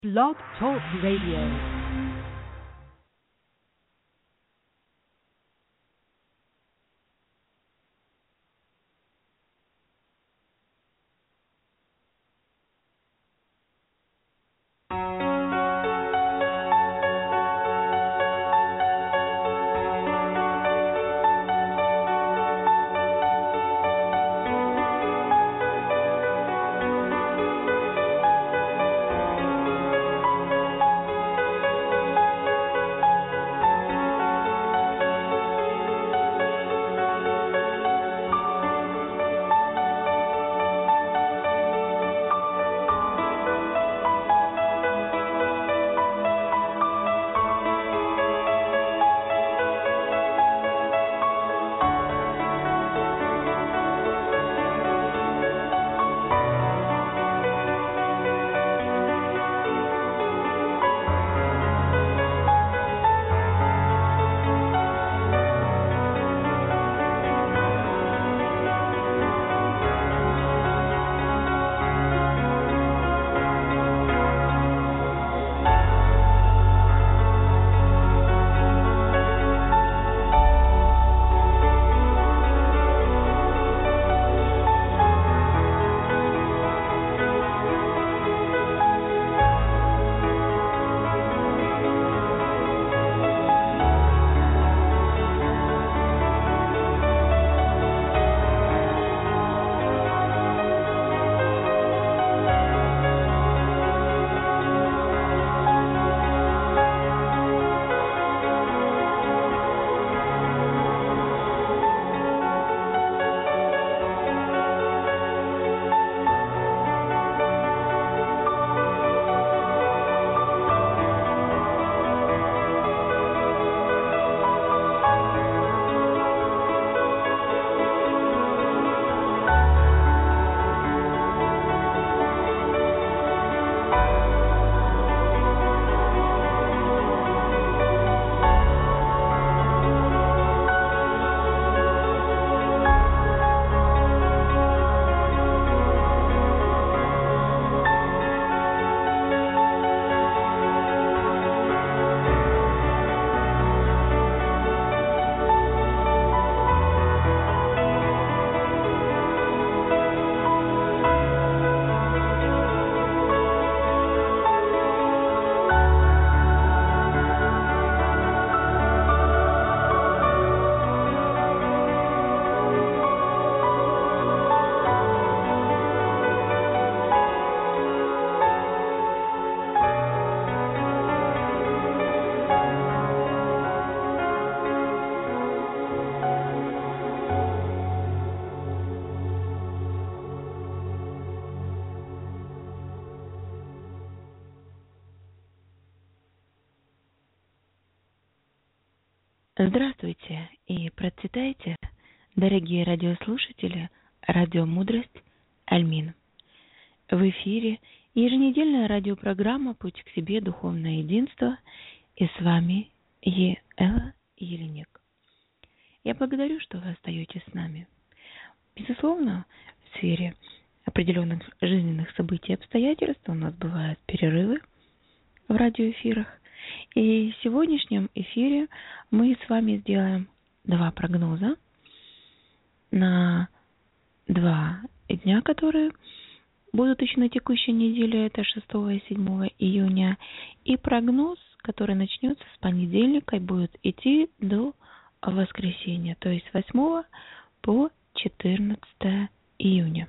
Blog Talk Radio. Здравствуйте и процветайте, дорогие радиослушатели Радио Мудрость Альмин. В эфире еженедельная радиопрограмма «Путь к себе. Духовное единство», и с вами Елена Еленик. Я благодарю, что вы остаетесь с нами. Безусловно, в сфере определенных жизненных событий и обстоятельств у нас бывают перерывы в радиоэфирах. И в сегодняшнем эфире мы с вами сделаем два прогноза на 2 дня, которые будут еще на текущей неделе, это 6 и 7 июня, и прогноз, который начнется с понедельника и будет идти до воскресенья, то есть с 8 по 14 июня.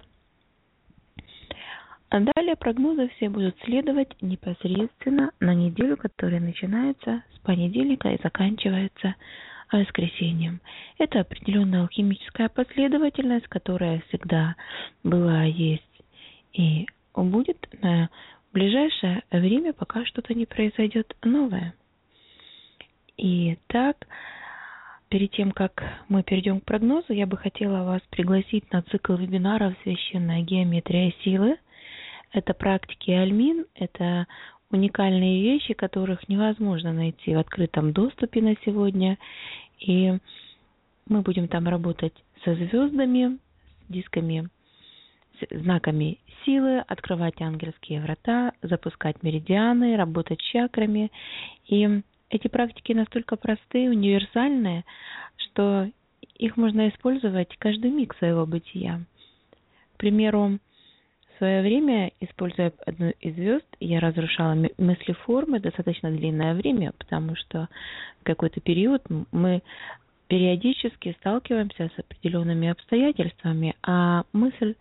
А далее прогнозы все будут следовать непосредственно на неделю, которая начинается с понедельника и заканчивается воскресеньем. Это определенная алхимическая последовательность, которая всегда была, есть и будет на ближайшее время, пока что-то не произойдет новое. И так, перед тем, как мы перейдем к прогнозу, я бы хотела вас пригласить на цикл вебинаров «Священная геометрия силы». Это практики Альмин, это уникальные вещи, которых невозможно найти в открытом доступе на сегодня. И мы будем там работать со звездами, с дисками знаками силы, открывать ангельские врата, запускать меридианы, работать с чакрами. И эти практики настолько простые, универсальные, что их можно использовать каждый миг своего бытия. К примеру, в свое время, используя одну из звезд, я разрушала мыслеформы достаточно длинное время, потому что в какой-то период мы периодически сталкиваемся с определенными обстоятельствами, а мысль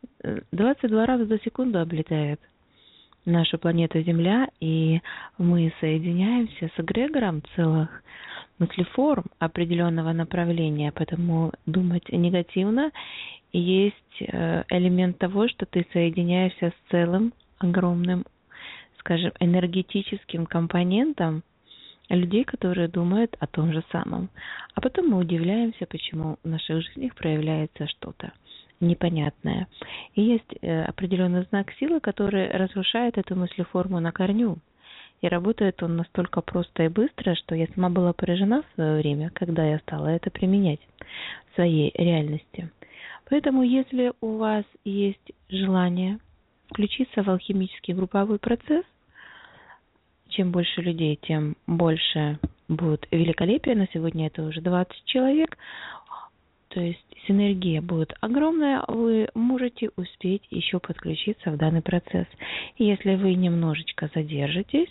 22 раза за секунду облетает нашу планету Земля, и мы соединяемся с эгрегором целых мыслеформ определенного направления, поэтому думать негативно есть элемент того, что ты соединяешься с целым огромным, скажем, энергетическим компонентом людей, которые думают о том же самом. А потом мы удивляемся, почему в наших жизнях проявляется что-то непонятное. И есть определенный знак силы, который разрушает эту мыслеформу на корню. И работает он настолько просто и быстро, что я сама была поражена в свое время, когда я стала это применять в своей реальности. Поэтому, если у вас есть желание включиться в алхимический групповой процесс, чем больше людей, тем больше будет великолепия. На сегодня это уже 20 человек. То есть синергия будет огромная. Вы можете успеть еще подключиться в данный процесс. И если вы немножечко задержитесь,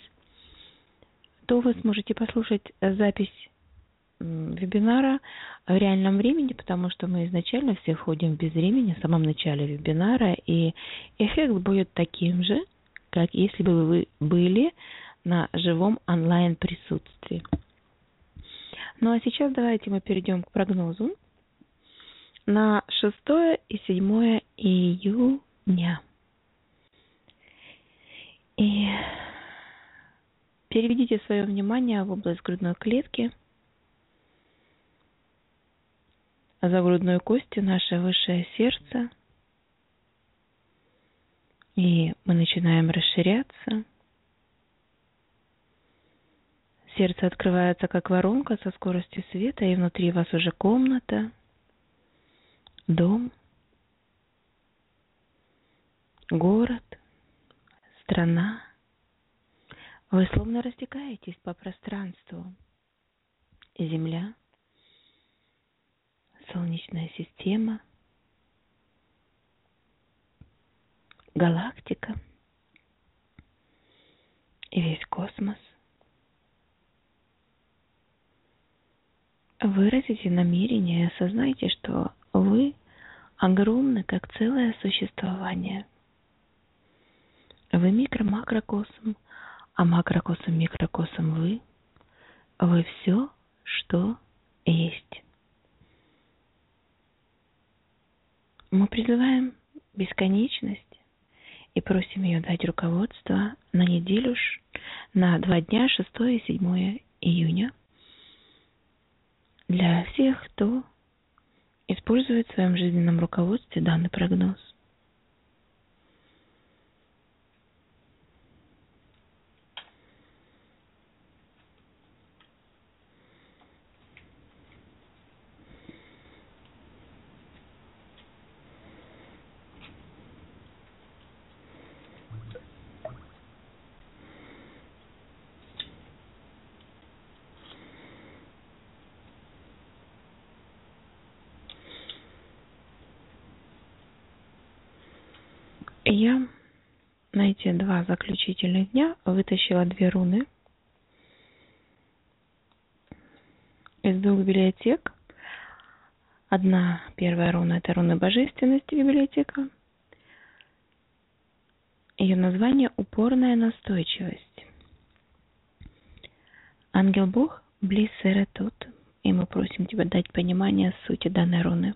то вы сможете послушать запись вебинара в реальном времени, потому что мы изначально все входим в безвремени в самом начале вебинара, и эффект будет таким же, как если бы вы были на живом онлайн присутствии. Ну а сейчас давайте мы перейдем к прогнозу на 6 и 7 июня. И переведите свое внимание в область грудной клетки, за грудной костью наше высшее сердце. И мы начинаем расширяться. Сердце открывается как воронка со скоростью света, и внутри вас уже комната, дом, город, страна. Вы словно растекаетесь по пространству. Земля, Солнечная система, галактика и весь космос. Выразите намерение и осознайте, что вы огромны, как целое существование. Вы микро-макрокосм, а макрокосм-микрокосм вы. Вы все, что есть. Мы призываем бесконечность и просим ее дать руководство на неделю, на 2 дня, 6 и 7 июня, для всех, кто использует в своем жизненном руководстве данный прогноз. Я на эти 2 заключительных дня вытащила 2 руны из 2 библиотек. Первая руна — это руна божественности, библиотека. Ее название — упорная настойчивость. Ангел-бог Блиссеретут, и мы просим тебя дать понимание сути данной руны.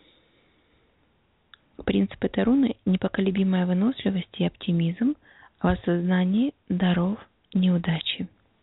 Принцип этой руны — непоколебимая выносливость и оптимизм в осознании даров неудачи.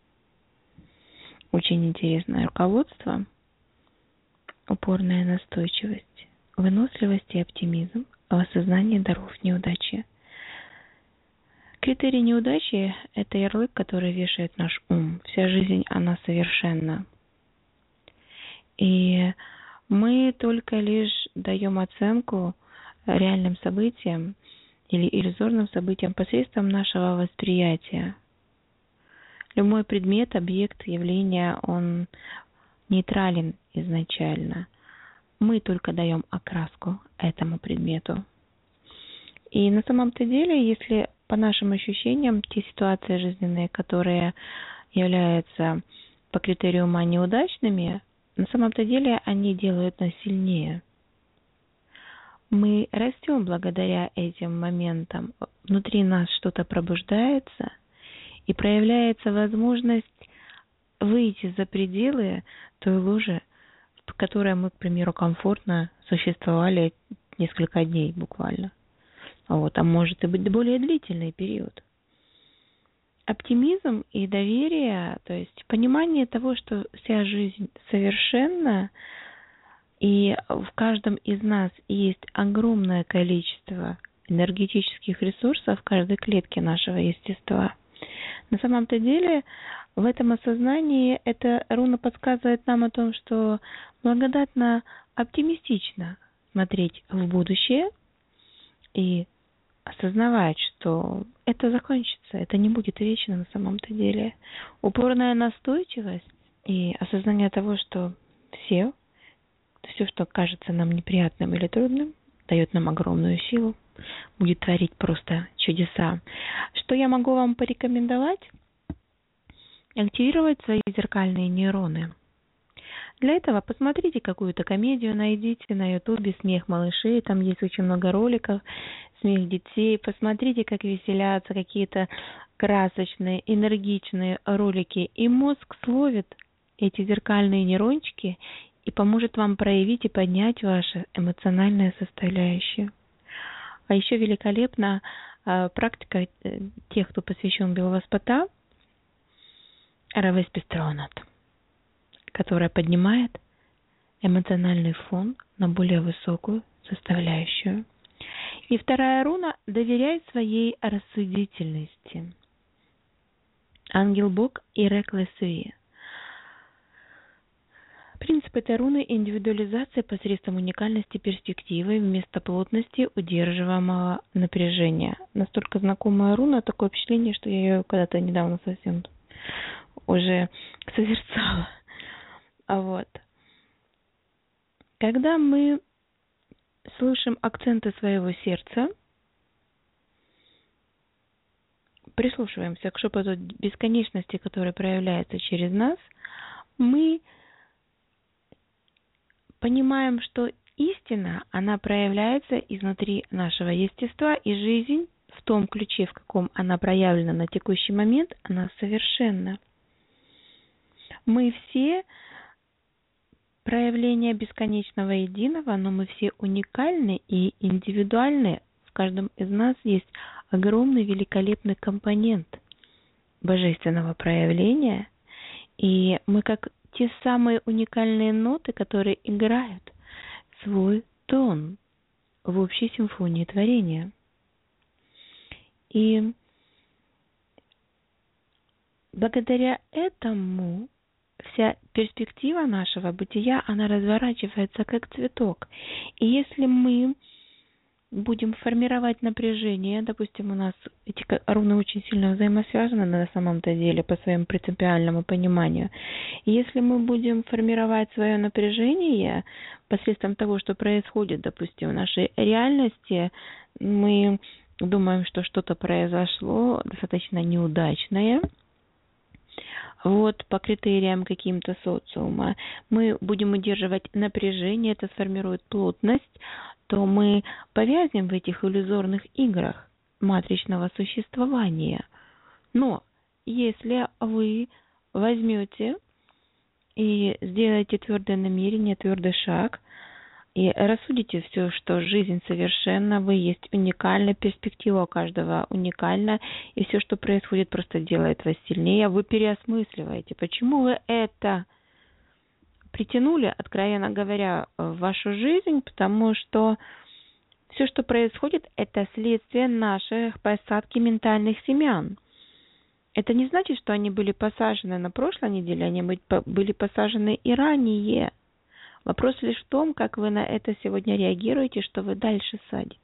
Очень интересное руководство. Упорная настойчивость, выносливость и оптимизм в осознании даров неудачи. Критерий неудачи — это ярлык, который вешает наш ум. Вся жизнь, она совершенна. И мы только лишь даем оценку реальным событиям или иллюзорным событиям посредством нашего восприятия. Любой предмет, объект, явление, он нейтрален изначально. Мы только даем окраску этому предмету. И на самом-то деле, если по нашим ощущениям, те ситуации жизненные, которые являются по критерию ума неудачными, на самом-то деле они делают нас сильнее. Мы растем благодаря этим моментам. Внутри нас что-то пробуждается, и проявляется возможность выйти за пределы той лужи, в которой мы, к примеру, комфортно существовали несколько дней буквально. А может и быть более длительный период. Оптимизм и доверие, то есть понимание того, что вся жизнь совершенна, и в каждом из нас есть огромное количество энергетических ресурсов в каждой клетке нашего естества. На самом-то деле, в этом осознании эта руна подсказывает нам о том, что благодатно оптимистично смотреть в будущее и осознавать, что это закончится, это не будет вечно на самом-то деле. Упорная настойчивость и осознание того, что все, что кажется нам неприятным или трудным, дает нам огромную силу, будет творить просто чудеса. Что я могу вам порекомендовать? Активировать свои зеркальные нейроны. Для этого посмотрите какую-то комедию, найдите на Ютубе «Смех малышей», там есть очень много роликов, «Смех детей», посмотрите, как веселятся какие-то красочные, энергичные ролики, и мозг словит эти зеркальные нейрончики и поможет вам проявить и поднять вашу эмоциональную составляющую. А еще великолепна практика тех, кто посвящен Билваспата, Равеспестронат, которая поднимает эмоциональный фон на более высокую составляющую. И вторая руна – доверяй своей рассудительности. Ангел-бог Иреклесуи. Принцип этой руны – индивидуализация посредством уникальности перспективы вместо плотности удерживаемого напряжения. Настолько знакомая руна, такое впечатление, что я ее когда-то недавно совсем уже созерцала. Когда мы слышим акценты своего сердца, прислушиваемся к шепоту бесконечности, который проявляется через нас, мы понимаем, что истина, она проявляется изнутри нашего естества, и жизнь в том ключе, в каком она проявлена на текущий момент, она совершенна. Мы все проявления бесконечного единого, но мы все уникальны и индивидуальны. В каждом из нас есть огромный великолепный компонент божественного проявления, и мы как те самые уникальные ноты, которые играют свой тон в общей симфонии творения. И благодаря этому вся перспектива нашего бытия, она разворачивается как цветок. И если мы будем формировать напряжение, допустим, у нас эти руны очень сильно взаимосвязаны на самом-то деле по своему принципиальному пониманию. И если мы будем формировать свое напряжение посредством того, что происходит, допустим, в нашей реальности, мы думаем, что что-то произошло достаточно неудачное, по критериям каким-то социума, мы будем удерживать напряжение, это сформирует плотность, то мы повязнем в этих иллюзорных играх матричного существования. Но если вы возьмете и сделаете твердое намерение, твердый шаг, и рассудите все, что жизнь совершенна, вы есть уникальна, перспектива у каждого уникальна, и все, что происходит, просто делает вас сильнее. Вы переосмысливаете, почему вы это притянули, откровенно говоря, в вашу жизнь, потому что все, что происходит, это следствие наших посадки ментальных семян. Это не значит, что они были посажены на прошлой неделе, они были посажены и ранее. Вопрос лишь в том, как вы на это сегодня реагируете, что вы дальше садите.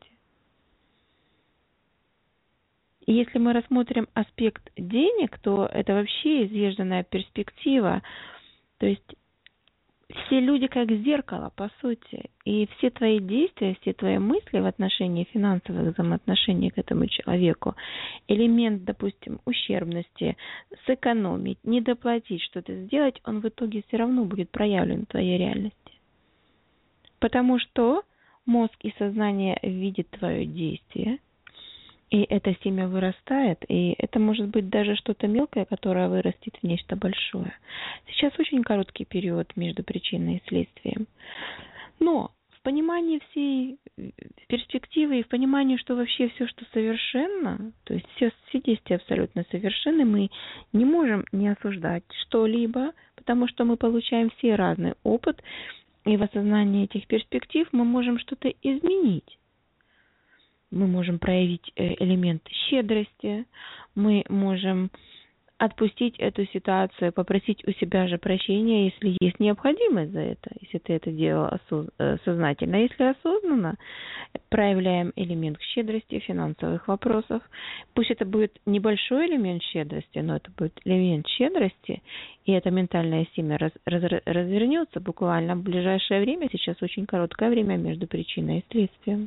И если мы рассмотрим аспект денег, то это вообще изъезженная перспектива. То есть все люди как зеркало, по сути. И все твои действия, все твои мысли в отношении финансовых взаимоотношений к этому человеку, элемент, допустим, ущербности, сэкономить, недоплатить, что-то сделать, он в итоге все равно будет проявлен в твоей реальности. Потому что мозг и сознание видят твое действие, и это семя вырастает, и это может быть даже что-то мелкое, которое вырастет в нечто большое. Сейчас очень короткий период между причиной и следствием. Но в понимании всей перспективы и в понимании, что вообще все, что совершенно, то есть все действия абсолютно совершенны, мы не можем не осуждать что-либо, потому что мы получаем все разный опыт, и в осознании этих перспектив мы можем что-то изменить. Мы можем проявить элемент щедрости, мы можем отпустить эту ситуацию, попросить у себя же прощения, если есть необходимость за это, если ты это делал сознательно. Если осознанно, проявляем элемент щедрости, финансовых вопросов. Пусть это будет небольшой элемент щедрости, но это будет элемент щедрости, и это ментальное семя развернется буквально в ближайшее время. Сейчас очень короткое время между причиной и следствием.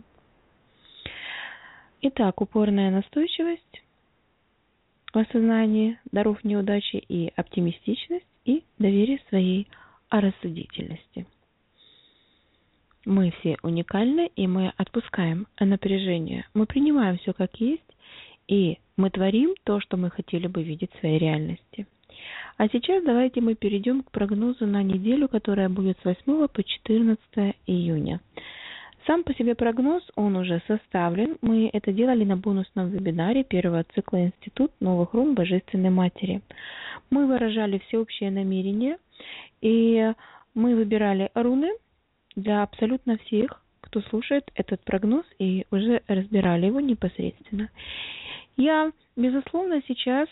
Итак, упорная настойчивость в осознании даров неудачи и оптимистичность и доверие своей рассудительности. Мы все уникальны, и мы отпускаем напряжение. Мы принимаем все как есть, и мы творим то, что мы хотели бы видеть в своей реальности. А сейчас давайте мы перейдем к прогнозу на неделю, которая будет с 8 по 14 июня. Сам по себе прогноз, он уже составлен. Мы это делали на бонусном вебинаре первого цикла «Институт новых рун Божественной Матери». Мы выражали всеобщее намерение, и мы выбирали руны для абсолютно всех, кто слушает этот прогноз, и уже разбирали его непосредственно. Я, безусловно, сейчас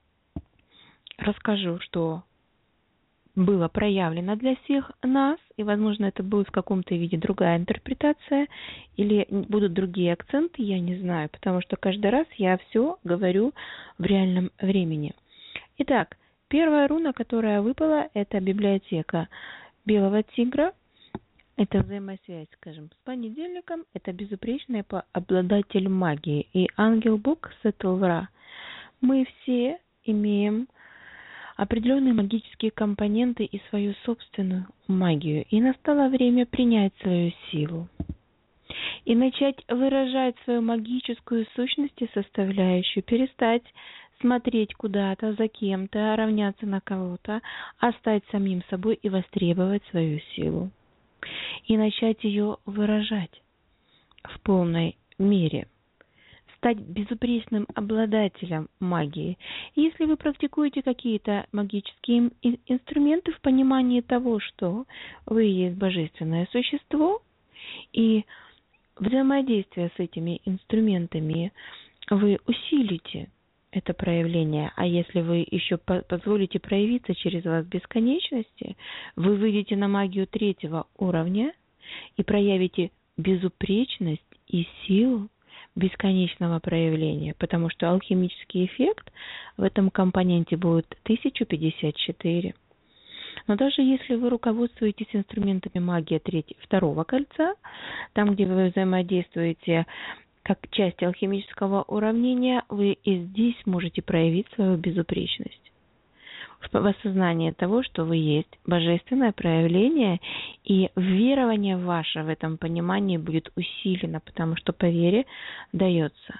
расскажу, что было проявлено для всех нас, и, возможно, это будет в каком-то виде другая интерпретация, или будут другие акценты, я не знаю, потому что каждый раз я все говорю в реальном времени. Итак, первая руна, которая выпала, это библиотека Белого Тигра, это взаимосвязь, скажем, с понедельником, это безупречный обладатель магии, и ангел-бог Сетелвра. Мы все имеем определенные магические компоненты и свою собственную магию. И настало время принять свою силу и начать выражать свою магическую сущность и составляющую, перестать смотреть куда-то, за кем-то, равняться на кого-то, а стать самим собой и востребовать свою силу. И начать ее выражать в полной мере. Стать безупречным обладателем магии. Если вы практикуете какие-то магические инструменты в понимании того, что вы есть божественное существо, и взаимодействие с этими инструментами вы усилите это проявление, а если вы еще позволите проявиться через вас бесконечности, вы выйдете на магию 3-го уровня и проявите безупречность и силу бесконечного проявления, потому что алхимический эффект в этом компоненте будет 1054. Но даже если вы руководствуетесь инструментами магии 2-го кольца, там, где вы взаимодействуете как часть алхимического уравнения, вы и здесь можете проявить свою безупречность. В осознании того, что вы есть божественное проявление, и верование ваше в этом понимании будет усилено, потому что по вере дается.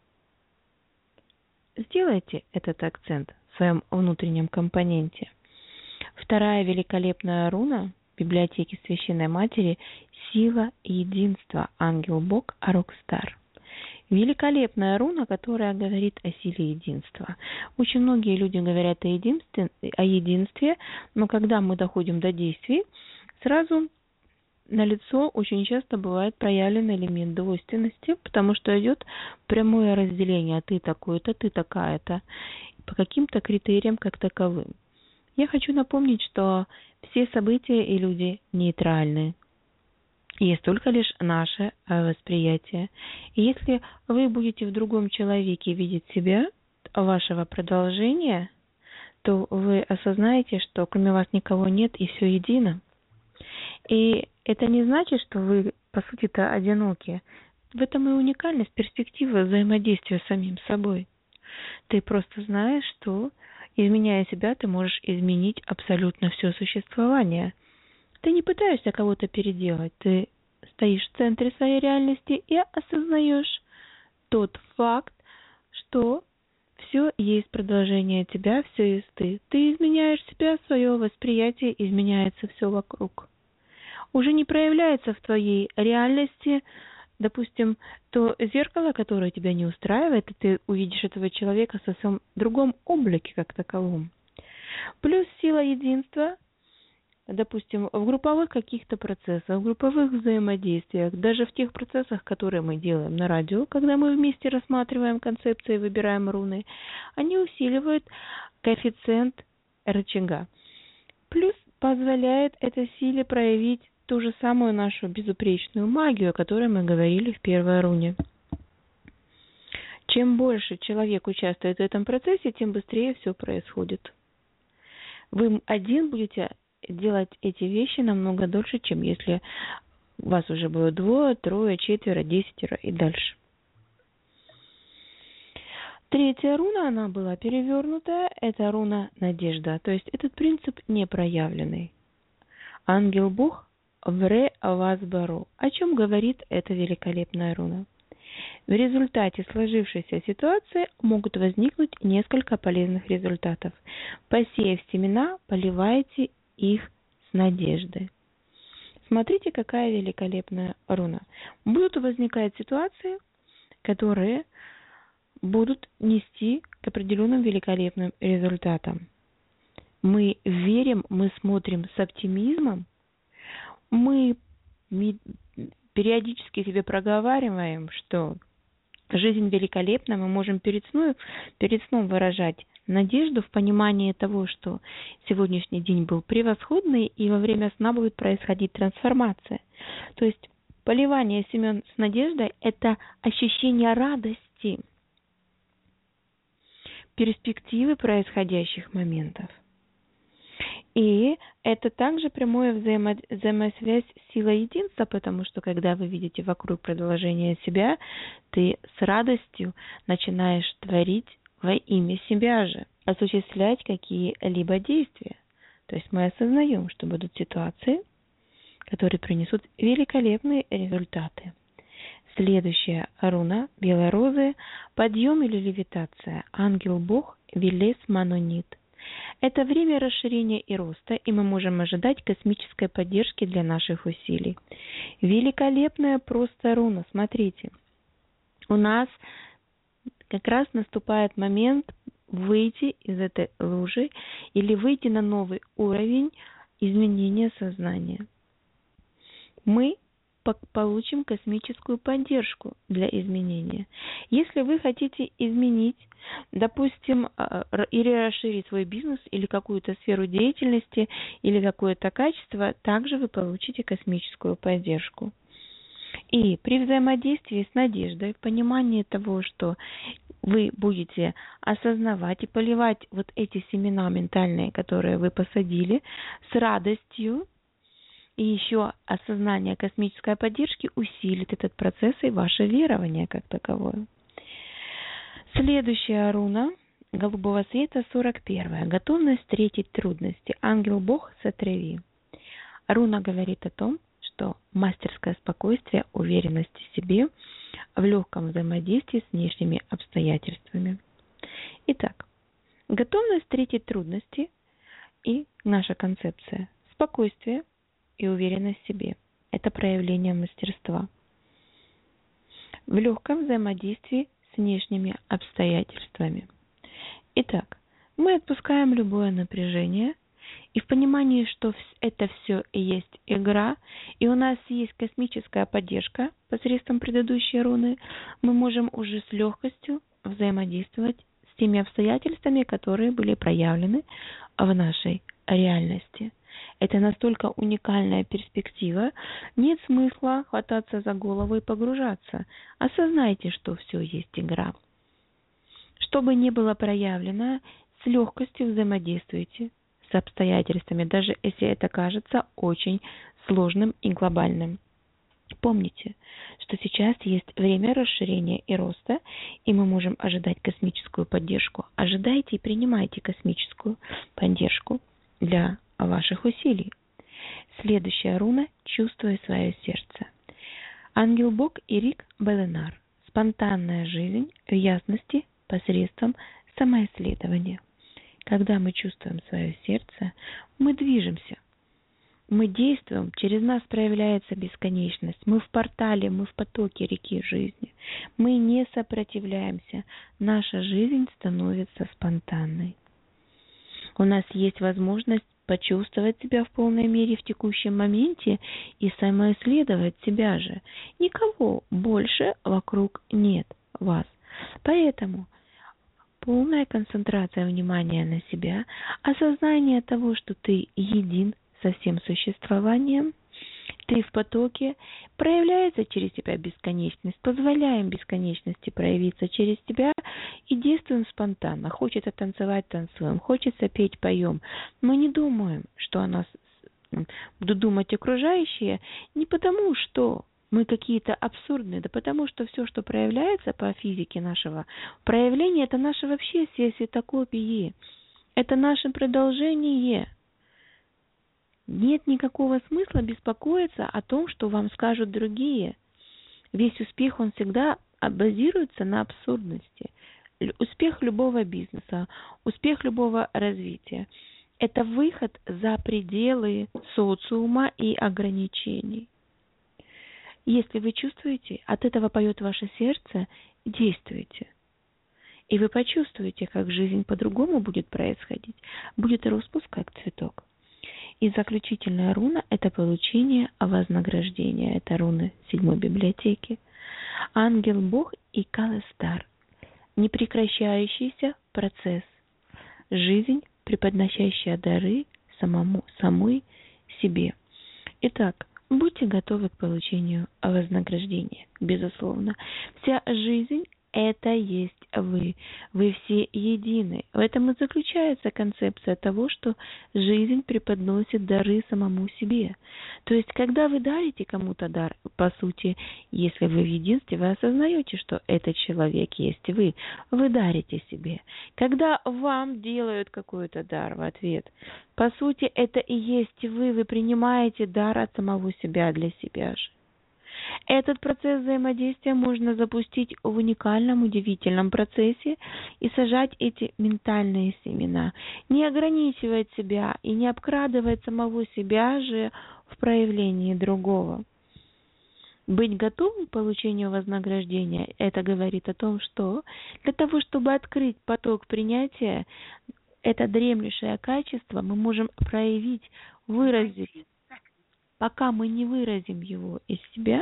Сделайте этот акцент в своем внутреннем компоненте. Вторая великолепная руна библиотеки Священной Матери – сила единства, ангел-бог Арокстар. Великолепная руна, которая говорит о силе единства. Очень многие люди говорят о единстве, но когда мы доходим до действий, сразу на лицо очень часто бывает проявлен элемент двойственности, потому что идет прямое разделение: ты такой-то, ты такая-то, по каким-то критериям как таковым. Я хочу напомнить, что все события и люди нейтральны. Есть только лишь наше восприятие. И если вы будете в другом человеке видеть себя, вашего продолжения, то вы осознаете, что кроме вас никого нет и все едино. И это не значит, что вы, по сути-то, одиноки. В этом и уникальность перспективы взаимодействия с самим собой. Ты просто знаешь, что, изменяя себя, ты можешь изменить абсолютно все существование. Ты не пытаешься кого-то переделать, ты стоишь в центре своей реальности и осознаешь тот факт, что все есть продолжение тебя, все есть ты. Ты изменяешь себя, свое восприятие, изменяется все вокруг. Уже не проявляется в твоей реальности, допустим, то зеркало, которое тебя не устраивает, и ты увидишь этого человека в совсем другом облике, как таковом. Плюс сила единства, допустим, в групповых каких-то процессах, в групповых взаимодействиях, даже в тех процессах, которые мы делаем на радио, когда мы вместе рассматриваем концепции, выбираем руны, они усиливают коэффициент рычага. Плюс позволяет этой силе проявить ту же самую нашу безупречную магию, о которой мы говорили в первой руне. Чем больше человек участвует в этом процессе, тем быстрее все происходит. Вы один будете делать эти вещи намного дольше, чем если вас уже было 2, 3, 4, 10 и дальше. Третья руна, она была перевернутая, это руна надежда, то есть этот принцип не проявленный. Ангел-Бог вре вас бару. О чем говорит эта великолепная руна? В результате сложившейся ситуации могут возникнуть несколько полезных результатов. Посеяв семена, поливайте их с надеждой. Смотрите, какая великолепная руна. Будут возникать ситуации, которые будут нести к определенным великолепным результатам. Мы верим, мы смотрим с оптимизмом, мы периодически себе проговариваем, что жизнь великолепна, мы можем перед сном выражать надежду в понимании того, что сегодняшний день был превосходный, и во время сна будет происходить трансформация. То есть поливание семян с надеждой – это ощущение радости, перспективы происходящих моментов. И это также прямая взаимосвязь с силой единства, потому что когда вы видите вокруг продолжение себя, ты с радостью начинаешь творить во имя себя же, осуществлять какие-либо действия. То есть мы осознаем, что будут ситуации, которые принесут великолепные результаты. Следующая руна белой розы – подъем или левитация. Ангел-Бог Велес Манонит. Это время расширения и роста, и мы можем ожидать космической поддержки для наших усилий. Великолепная просто руна. Смотрите, у нас как раз наступает момент выйти из этой лужи или выйти на новый уровень изменения сознания. Мы получим космическую поддержку для изменения. Если вы хотите изменить, допустим, или расширить свой бизнес, или какую-то сферу деятельности, или какое-то качество, также вы получите космическую поддержку. И при взаимодействии с надеждой, в понимании того, что вы будете осознавать и поливать вот эти семена ментальные, которые вы посадили, с радостью, и еще осознание космической поддержки усилит этот процесс и ваше верование как таковое. Следующая руна голубого цвета 41. Готовность встретить трудности. Ангел-Бог Сатреви. Руна говорит о том, что мастерское спокойствие, уверенность в себе в легком взаимодействии с внешними обстоятельствами. Итак, готовность встретить трудности и наша концепция. Спокойствие и уверенность в себе. Это проявление мастерства. В легком взаимодействии с внешними обстоятельствами. Итак, мы отпускаем любое напряжение, и в понимании, что это все и есть игра, и у нас есть космическая поддержка посредством предыдущей руны, мы можем уже с легкостью взаимодействовать с теми обстоятельствами, которые были проявлены в нашей реальности. Это настолько уникальная перспектива, нет смысла хвататься за голову и погружаться. Осознайте, что все есть игра. Что бы ни было проявлено, с легкостью взаимодействуйте с обстоятельствами, даже если это кажется очень сложным и глобальным. Помните, что сейчас есть время расширения и роста, и мы можем ожидать космическую поддержку. Ожидайте и принимайте космическую поддержку для ваших усилий. Следующая руна «Чувствуя свое сердце». Ангел-бог Ирик Беленар. Спонтанная жизнь в ясности посредством самоисследования. Когда мы чувствуем свое сердце, мы движемся. Мы действуем, через нас проявляется бесконечность. Мы в портале, мы в потоке реки жизни. Мы не сопротивляемся. Наша жизнь становится спонтанной. У нас есть возможность почувствовать себя в полной мере в текущем моменте и самоисследовать себя же. Никого больше вокруг нет вас. Поэтому полная концентрация внимания на себя, осознание того, что ты един со всем существованием, ты в потоке, проявляется через тебя бесконечность, позволяем бесконечности проявиться через тебя и действуем спонтанно. Хочется танцевать, танцуем, хочется петь, поем. Мы не думаем, что о нас будут думать окружающие, не потому что мы какие-то абсурдные, да потому что все, что проявляется по физике нашего проявления, это наше вообще все светокопии, это наше продолжение. Нет никакого смысла беспокоиться о том, что вам скажут другие. Весь успех, он всегда базируется на абсурдности. Успех любого бизнеса, успех любого развития – это выход за пределы социума и ограничений. Если вы чувствуете, от этого поет ваше сердце, действуйте. И вы почувствуете, как жизнь по-другому будет происходить, будет распуск как цветок. И заключительная руна – это получение вознаграждения. Это руны 7-й библиотеки. Ангел-бог и Калестар. Непрекращающийся процесс. Жизнь, преподносящая дары самой себе. Итак, будьте готовы к получению вознаграждения. Безусловно. Вся жизнь – это есть вы. Вы все едины. В этом и заключается концепция того, что жизнь преподносит дары самому себе. То есть, когда вы дарите кому-то дар, по сути, если вы в единстве, вы осознаете, что этот человек есть вы. Вы дарите себе. Когда вам делают какой-то дар в ответ, по сути, это и есть вы. Вы принимаете дар от самого себя для себя же. Этот процесс взаимодействия можно запустить в уникальном, удивительном процессе и сажать эти ментальные семена. Не ограничивать себя и не обкрадывать самого себя же в проявлении другого. Быть готовым к получению вознаграждения – это говорит о том, что для того, чтобы открыть поток принятия, это дремлющее качество мы можем проявить, выразить. Пока мы не выразим его из себя,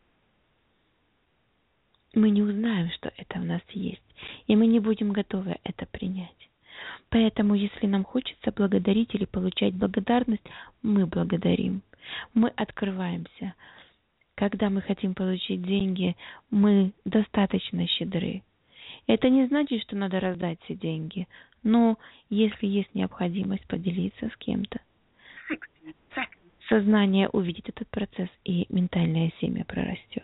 мы не узнаем, что это в нас есть, и мы не будем готовы это принять. Поэтому, если нам хочется благодарить или получать благодарность, мы благодарим, мы открываемся. Когда мы хотим получить деньги, мы достаточно щедры. Это не значит, что надо раздать все деньги, но если есть необходимость поделиться с кем-то, сознание увидит этот процесс, и ментальное семя прорастет.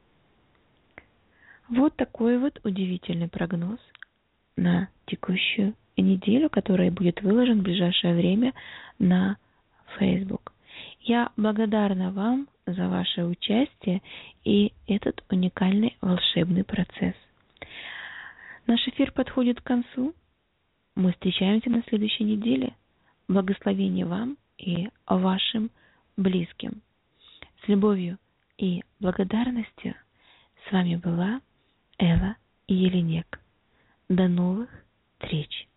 Вот такой вот удивительный прогноз на текущую неделю, который будет выложен в ближайшее время на Facebook. Я благодарна вам за ваше участие и этот уникальный волшебный процесс. Наш эфир подходит к концу. Мы встречаемся на следующей неделе. Благословения вам и вашим близким. С любовью и благодарностью с вами была Элла Еленек. До новых встреч!